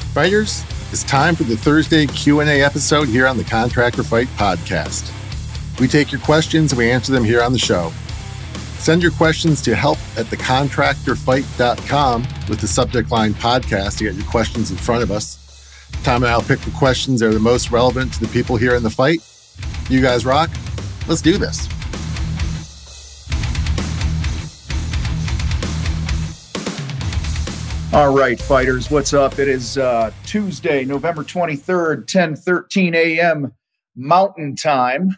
Fighters, it's time for the Thursday Q&A episode here on the Contractor Fight podcast. We take your questions and we answer them here on the show. Send your questions to help@thecontractorfight.com with the subject line podcast to get your questions in front of us. Tom and I'll pick the questions that are the most relevant to the people here in the fight. You guys rock. Let's do this. All right, fighters, what's up? It is Tuesday, November 23rd, 10:13 a.m. Mountain Time.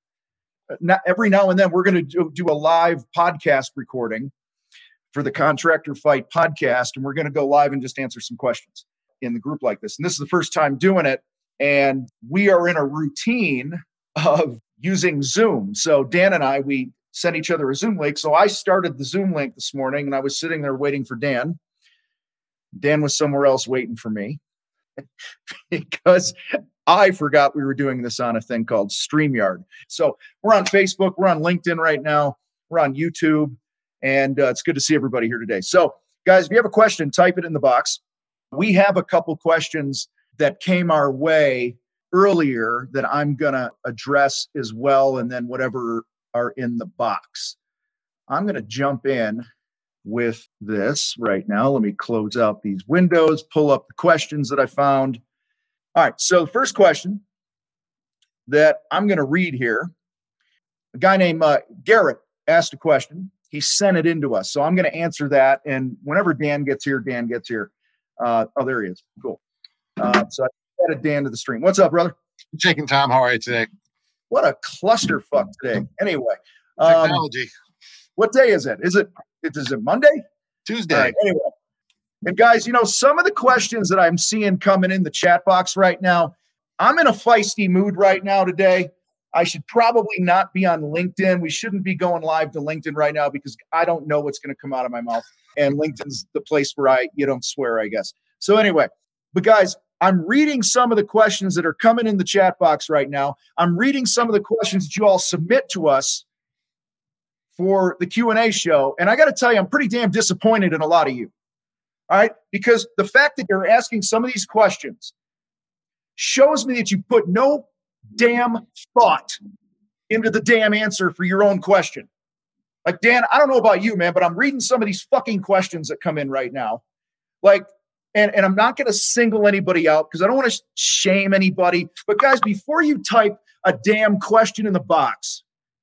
Every now and then, we're going to do a live podcast recording for the Contractor Fight podcast, and we're going to go live and just answer some questions in the group like this. And this is the first time doing it, and we are in a routine of using Zoom. So Dan and I, we sent each other a Zoom link. So I started the Zoom link this morning, and I was sitting there waiting for Dan. Dan was somewhere else waiting for me because I forgot we were doing this on a thing called StreamYard. So we're on Facebook, we're on LinkedIn right now, we're on YouTube, and it's good to see everybody here today. So guys, if you have a question, type it in the box. We have a couple questions that came our way earlier that I'm going to address as well, and then whatever are in the box. I'm going to jump in with this right now. Let me close out these windows, pull up the questions that I found. All right, so the first question that I'm going to read here, a guy named Garrett asked a question. He sent it in to us, so I'm going to answer that, and whenever Dan gets here. Oh, there he is. Cool. So I added Dan to the stream. What's up, brother? Shaking Tom, how are you today? What a clusterfuck today. Anyway. Technology. What day is it? Is it Monday? Tuesday. All right, anyway. And guys, some of the questions that I'm seeing coming in the chat box right now, I'm in a feisty mood right now today. I should probably not be on LinkedIn. We shouldn't be going live to LinkedIn right now because I don't know what's going to come out of my mouth. And LinkedIn's the place where you don't swear, I guess. So anyway, but guys, I'm reading some of the questions that are coming in the chat box right now. I'm reading some of the questions that you all submit to us for the Q&A show. And I got to tell you, I'm pretty damn disappointed in a lot of you. All right? Because the fact that you're asking some of these questions shows me that you put no damn thought into the damn answer for your own question. Like, Dan, I don't know about you, man, but I'm reading some of these fucking questions that come in right now. Like, and I'm not going to single anybody out because I don't want to shame anybody. But guys, before you type a damn question in the box,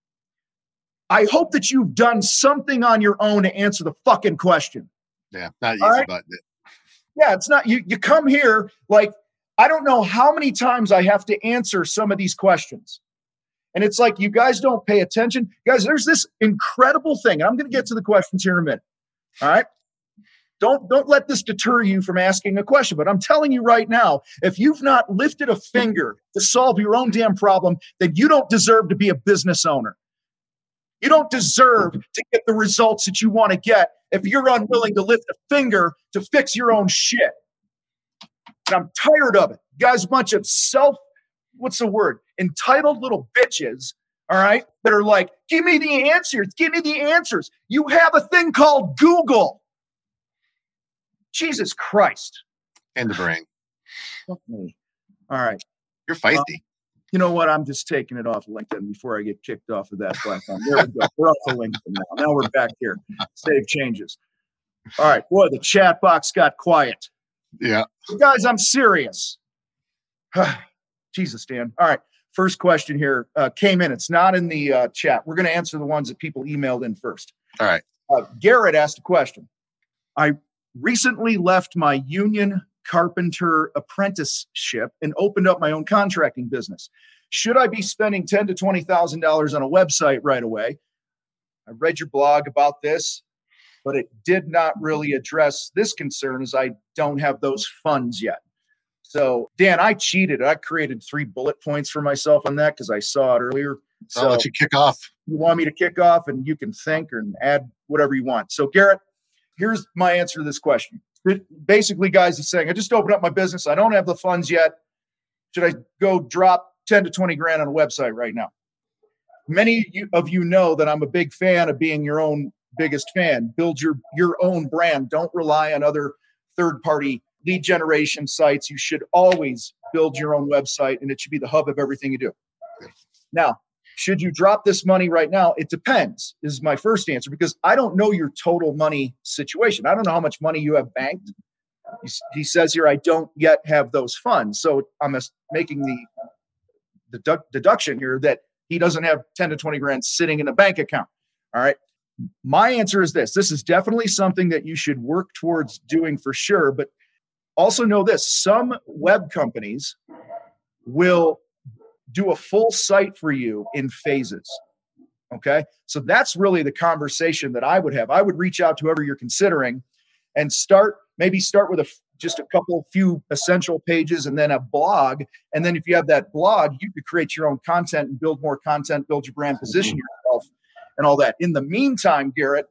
I hope that you've done something on your own to answer the fucking question. Yeah, not easy, right? but yeah, it's not. You come here like, I don't know how many times I have to answer some of these questions. And it's like, you guys don't pay attention. Guys, there's this incredible thing. And I'm going to get to the questions here in a minute. All right? Don't let this deter you from asking a question. But I'm telling you right now, if you've not lifted a finger to solve your own damn problem, then you don't deserve to be a business owner. You don't deserve to get the results that you want to get if you're unwilling to lift a finger to fix your own shit. And I'm tired of it. You guys, a bunch of entitled little bitches, all right, that are like, give me the answers. Give me the answers. You have a thing called Google. Jesus Christ. And the brain. Fuck me. All right. You're feisty. You know what? I'm just taking it off LinkedIn before I get kicked off of that platform. There we go. We're off of LinkedIn now. Now we're back here. Save changes. All right. Boy, the chat box got quiet. Yeah. Guys, I'm serious. Jesus, Dan. All right. First question here came in. It's not in the chat. We're going to answer the ones that people emailed in first. All right. Garrett asked a question. I recently left my union carpenter apprenticeship and opened up my own contracting business. Should I be spending $10,000 to $20,000 on a website right away? I read your blog about this, but it did not really address this concern as I don't have those funds yet. So, Dan, I cheated. I created 3 bullet points for myself on that because I saw it earlier. So I'll let you kick off. You want me to kick off, and you can think and add whatever you want. So, Garrett, here's my answer to this question. Basically, guys, he's saying, I just opened up my business. I don't have the funds yet. Should I go drop 10 to 20 grand on a website right now? Many of you know that I'm a big fan of being your own biggest fan. Build your own brand. Don't rely on other third-party lead generation sites. You should always build your own website, and it should be the hub of everything you do. Now, should you drop this money right now? It depends, is my first answer, because I don't know your total money situation. I don't know how much money you have banked. He says here, I don't yet have those funds. So I'm making the deduction here that he doesn't have 10 to 20 grand sitting in a bank account. All right. My answer is this. This is definitely something that you should work towards doing for sure. But also know this, some web companies will do a full site for you in phases. Okay. So that's really the conversation that I would have. I would reach out to whoever you're considering and start with just a few essential pages and then a blog. And then if you have that blog, you could create your own content and build more content, build your brand, position yourself and all that. In the meantime, Garrett,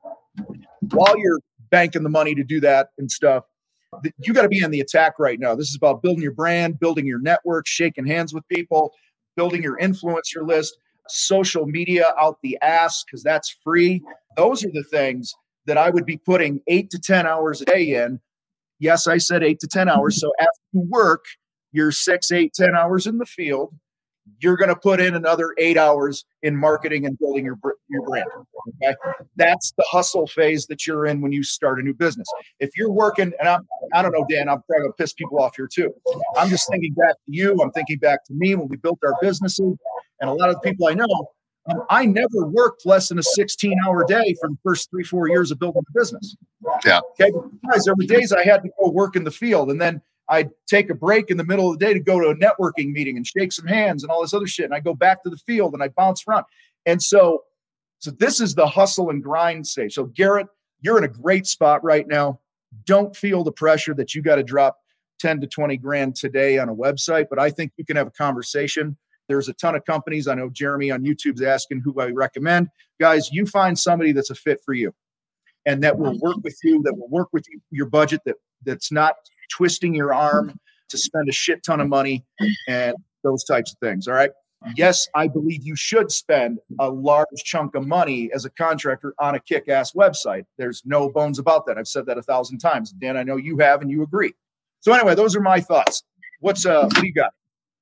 while you're banking the money to do that and stuff, you got to be on the attack right now. This is about building your brand, building your network, shaking hands with people, building your influencer list, social media out the ass, because that's free. Those are the things that I would be putting 8 to 10 hours a day in. Yes, I said 8 to 10 hours. So after you work your 6, 8, 10 hours in the field, you're going to put in another 8 hours in marketing and building your brand. Okay, that's the hustle phase that you're in when you start a new business. If you're working, and I don't know, Dan, I'm probably going to piss people off here too. I'm just thinking back to you. I'm thinking back to me when we built our businesses, and a lot of the people I know. I never worked less than a 16-hour day for the first 3-4 years of building the business. Yeah. Okay. Because there were days I had to go work in the field, and then I'd take a break in the middle of the day to go to a networking meeting and shake some hands and all this other shit. And I go back to the field and I bounce around. And so this is the hustle and grind stage. So Garrett, you're in a great spot right now. Don't feel the pressure that you got to drop 10 to 20 grand today on a website, but I think you can have a conversation. There's a ton of companies. I know Jeremy on YouTube's asking who I recommend. Guys, you find somebody that's a fit for you and that will work with you, that will work with your budget, that's not twisting your arm to spend a shit ton of money and those types of things. All right. Yes, I believe you should spend a large chunk of money as a contractor on a kick-ass website. There's no bones about that. I've said that 1,000 times. Dan, I know you have and you agree. So anyway, those are my thoughts. What do you got?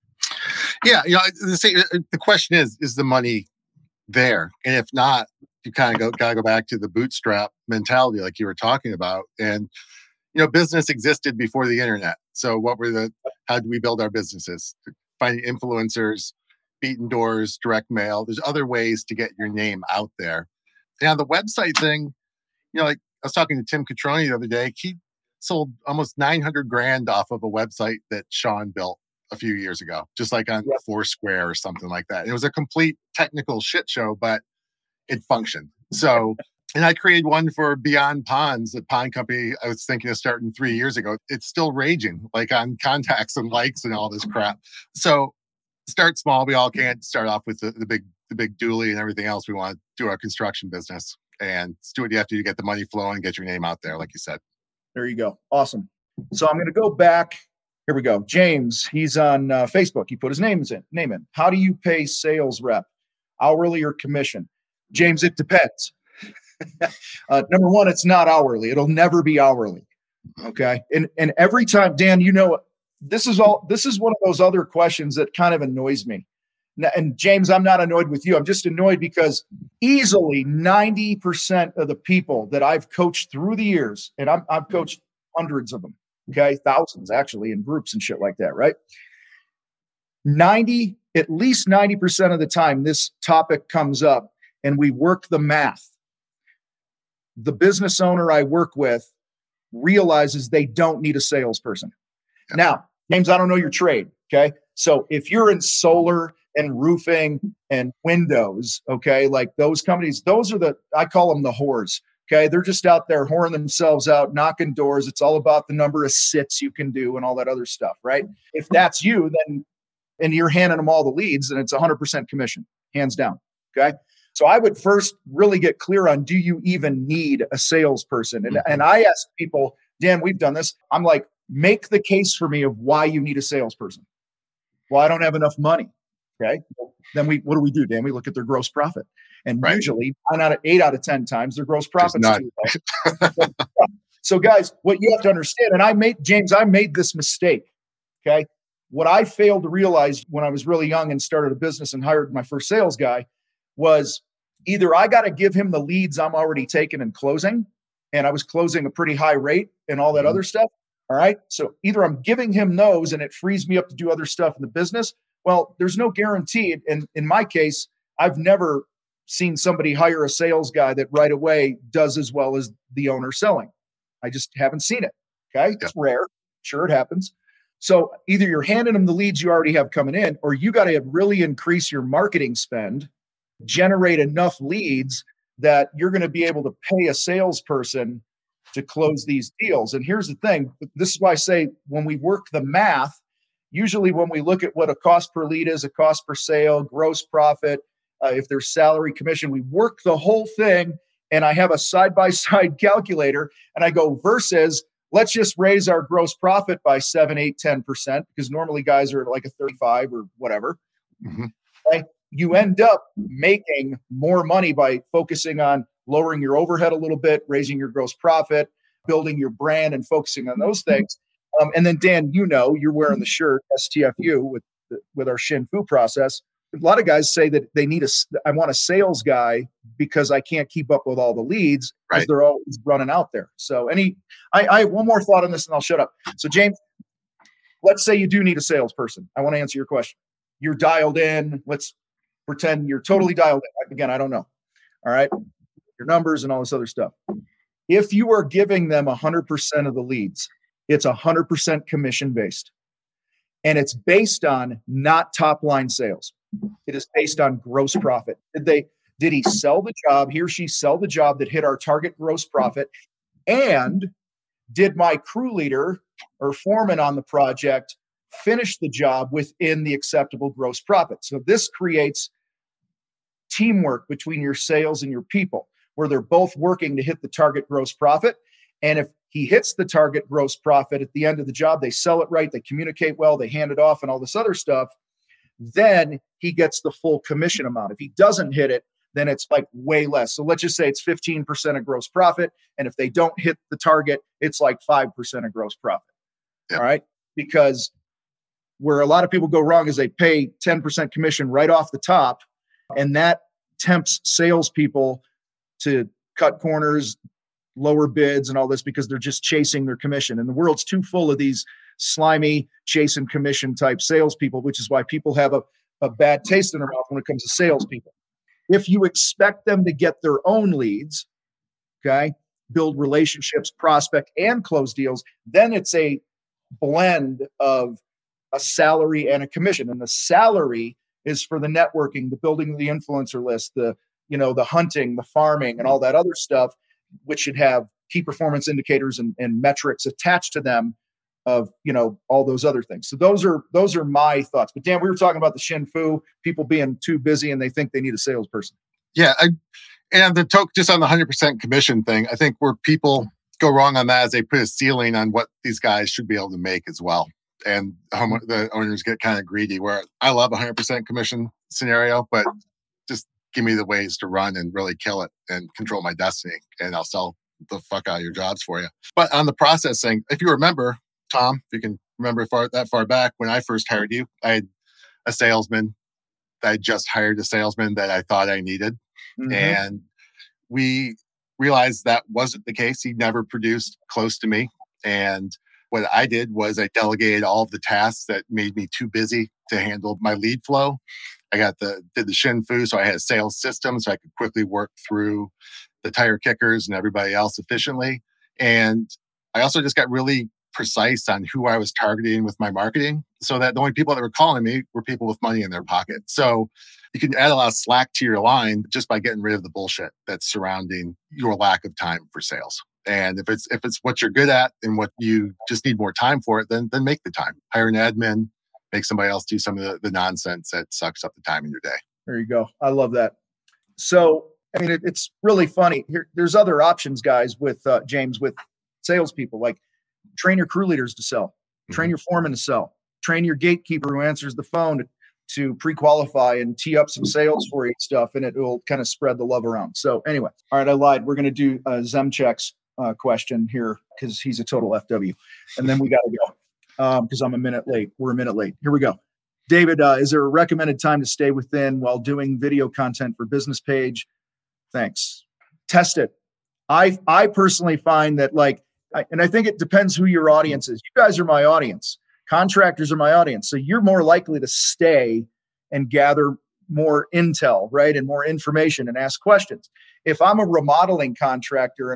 Yeah, the question is the money there? And if not, you kind of gotta go back to the bootstrap mentality, like you were talking about. And business existed before the internet. So how do we build our businesses? Finding influencers, beating doors, direct mail. There's other ways to get your name out there. Now the website thing, like I was talking to Tim Catroni the other day. He sold almost 900 grand off of a website that Sean built a few years ago, just like on Foursquare or something like that. It was a complete technical shit show, but it functioned. So, and I created one for Beyond Ponds, the pond company I was thinking of starting 3 years ago. It's still raging, like on contacts and likes and all this crap. So start small. We all can't start off with the big dually and everything else. We want to do our construction business and do what you have to get the money flowing and get your name out there, like you said. There you go. Awesome. So I'm going to go back. Here we go. James, he's on Facebook. He put his name in. How do you pay sales rep? Hourly or commission? James, it depends. Number one, it's not hourly. It'll never be hourly. Okay. And every time, Dan, this is one of those other questions that kind of annoys me. And James, I'm not annoyed with you. I'm just annoyed because easily 90% of the people that I've coached through the years, and I've coached hundreds of them. Okay. Thousands actually in groups and shit like that. Right. At least 90% of the time this topic comes up and we work the math. The business owner I work with realizes they don't need a salesperson. Yeah. Now, James, I don't know your trade. Okay. So if you're in solar and roofing and windows, okay, like those companies, I call them the whores. Okay. They're just out there whoring themselves out, knocking doors. It's all about the number of sits you can do and all that other stuff. Right. If that's you, then, and you're handing them all the leads, then it's 100% commission, hands down. Okay. So I would first really get clear on, do you even need a salesperson? And I ask people, Dan, we've done this. I'm like, make the case for me of why you need a salesperson. Well, I don't have enough money. Okay. Then what do, Dan? We look at their gross profit. And usually 8 out of 10 times their gross profit is too low. So guys, what you have to understand, and I made this mistake. Okay. What I failed to realize when I was really young and started a business and hired my first sales guy was either I got to give him the leads I'm already taking and closing, and I was closing a pretty high rate and all that other stuff. All right. So either I'm giving him those and it frees me up to do other stuff in the business. Well, there's no guarantee. And in my case, I've never seen somebody hire a sales guy that right away does as well as the owner selling. I just haven't seen it. Okay. It's rare. Sure, it happens. So either you're handing them the leads you already have coming in, or you got to really increase your marketing spend, generate enough leads that you're going to be able to pay a salesperson to close these deals. And here's the thing. This is why I say when we work the math, usually when we look at what a cost per lead is, a cost per sale, gross profit, if there's salary, commission, we work the whole thing. And I have a side-by-side calculator and I go versus let's just raise our gross profit by 7, 8, 10%, because normally guys are like a 35 or whatever. Right? You end up making more money by focusing on lowering your overhead a little bit, raising your gross profit, building your brand and focusing on those things. And then Dan, you're wearing the shirt STFU with our Shin Fu process. A lot of guys say that they need I want a sales guy because I can't keep up with all the leads because they're always running out there. So I have one more thought on this and I'll shut up. So James, let's say you do need a salesperson. I want to answer your question. You're dialed in. Let's pretend you're totally dialed in. Again, I don't know. All right. Your numbers and all this other stuff. If you are giving them 100% of the leads, it's 100% commission based. And it's based on not top line sales. It is based on gross profit. Did he sell the job? He or she sell the job that hit our target gross profit? And did my crew leader or foreman on the project finish the job within the acceptable gross profit? So this creates teamwork between your sales and your people, where they're both working to hit the target gross profit. And if he hits the target gross profit at the end of the job, they sell it right, they communicate well, they hand it off and all this other stuff, then he gets the full commission amount. If he doesn't hit it, then it's like way less. So let's just say it's 15% of gross profit. And if they don't hit the target, it's like 5% of gross profit. Yep. All right. Because where a lot of people go wrong is they pay 10% commission right off the top. And that tempts salespeople to cut corners, lower bids and all this because they're just chasing their commission. And the world's too full of these slimy chasing commission type salespeople, which is why people have a bad taste in their mouth when it comes to salespeople. If you expect them to get their own leads, okay, build relationships, prospect, and close deals, then it's a blend of a salary and a commission. And the salary is for the networking, the building of the influencer list, the hunting, the farming, and all that other stuff, which should have key performance indicators and metrics attached to them of, all those other things. So those are my thoughts. But Dan, we were talking about the Shin Fu, people being too busy and they think they need a salesperson. Yeah. And just on the 100% commission thing, I think where people go wrong on that is they put a ceiling on what these guys should be able to make as well. And the owners get kind of greedy, where I love 100% commission scenario, but just give me the ways to run and really kill it and control my destiny, and I'll sell the fuck out of your jobs for you. But on the processing, if you remember, Tom, if you can remember that far back when I first hired you, I had a salesman. I just hired a salesman that I thought I needed. Mm-hmm. And we realized that wasn't the case. He never produced close to me. And what I did was I delegated all of the tasks that made me too busy to handle my lead flow. I did the Shin Fu, so I had a sales system so I could quickly work through the tire kickers and everybody else efficiently. And I also just got really precise on who I was targeting with my marketing, so that the only people that were calling me were people with money in their pocket. So you can add a lot of slack to your line just by getting rid of the bullshit that's surrounding your lack of time for sales. And if it's what you're good at and what you just need more time for it, then make the time. Hire an admin, make somebody else do some of the nonsense that sucks up the time in your day. There you go. I love that. So, I mean, it's really funny. There's other options, guys, with James, with salespeople. Like, train your crew leaders to sell, train your foreman to sell, train your gatekeeper who answers the phone to pre-qualify and tee up some sales for you and stuff, and it will kind of spread the love around. So anyway, all right, I lied. We're going to do Zem checks question here because he's a total FW. And then we got to go because I'm a minute late. We're a minute late. Here we go. David, is there a recommended time to stay within while doing video content for business page? Thanks. Test it. I personally find that and I think it depends who your audience is. You guys are my audience. Contractors are my audience. So you're more likely to stay and gather more intel, right? And more information and ask questions. If I'm a remodeling contractor and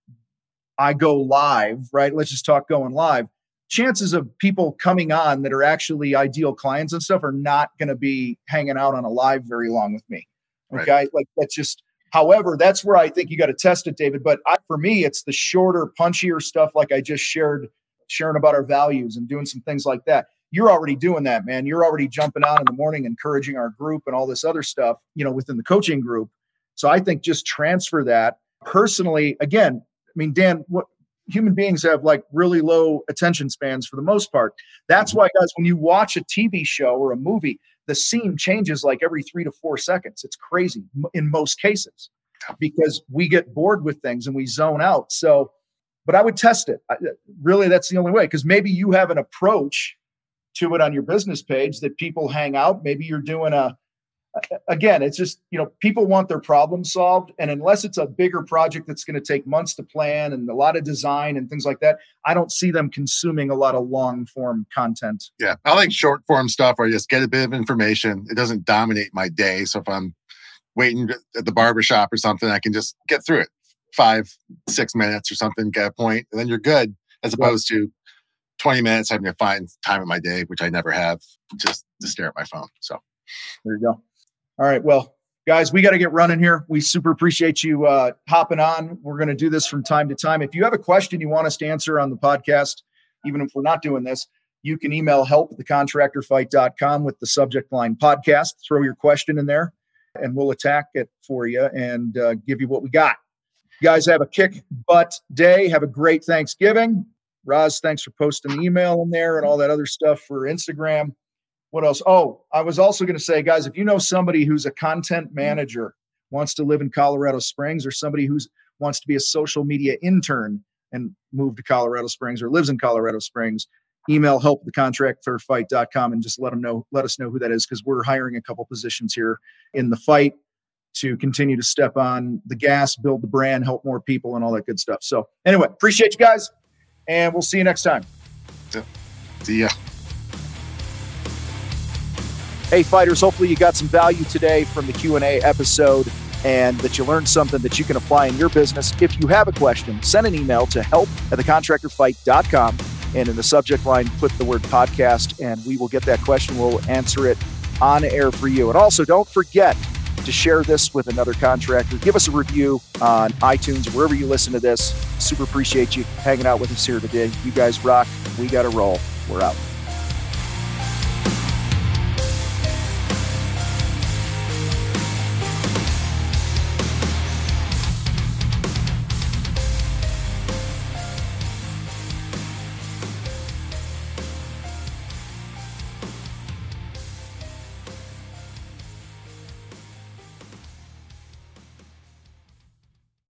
I go live, right? Let's just talk going live. Chances of people coming on that are actually ideal clients and stuff are not going to be hanging out on a live very long with me. Okay. Right. Like that's just, however, that's where I think you got to test it, David. But for me, it's the shorter, punchier stuff. Like I just sharing about our values and doing some things like that. You're already doing that, man. You're already jumping on in the morning, encouraging our group and all this other stuff, within the coaching group. So I think just transfer that personally. Again, I mean, Dan, what human beings have really low attention spans for the most part. That's why, guys, when you watch a TV show or a movie, the scene changes every 3 to 4 seconds. It's crazy in most cases because we get bored with things and we zone out. So, but I would test it. Really, that's the only way, because maybe you have an approach to it on your business page that people hang out. Maybe you're doing again, it's just, people want their problem solved. And unless it's a bigger project that's going to take months to plan and a lot of design and things like that, I don't see them consuming a lot of long form content. Yeah. I like short form stuff where I just get a bit of information. It doesn't dominate my day. So if I'm waiting at the barbershop or something, I can just get through it 5-6 minutes or something, get a point, and then you're good, as opposed to 20 minutes having to find time in my day, which I never have, just to stare at my phone. So there you go. All right. Well, guys, we got to get running here. We super appreciate you hopping on. We're going to do this from time to time. If you have a question you want us to answer on the podcast, even if we're not doing this, you can email help@thecontractorfight.com with the subject line podcast. Throw your question in there and we'll attack it for you and give you what we got. You guys have a kick butt day. Have a great Thanksgiving. Roz, thanks for posting the email in there and all that other stuff for Instagram. What else? Oh, I was also going to say, guys, if you know somebody who's a content manager, wants to live in Colorado Springs, or somebody who wants to be a social media intern and move to Colorado Springs or lives in Colorado Springs, email help@thecontractorfight.com and just let us know who that is, because we're hiring a couple positions here in the fight to continue to step on the gas, build the brand, help more people, and all that good stuff. So anyway, appreciate you guys, and we'll see you next time. Yeah. See ya. Hey, fighters, hopefully you got some value today from the Q&A episode and that you learned something that you can apply in your business. If you have a question, send an email to help@thecontractorfight.com, and in the subject line, put the word podcast, and we will get that question. We'll answer it on air for you. And also, don't forget to share this with another contractor. Give us a review on iTunes, wherever you listen to this. Super appreciate you hanging out with us here today. You guys rock. We got to roll. We're out.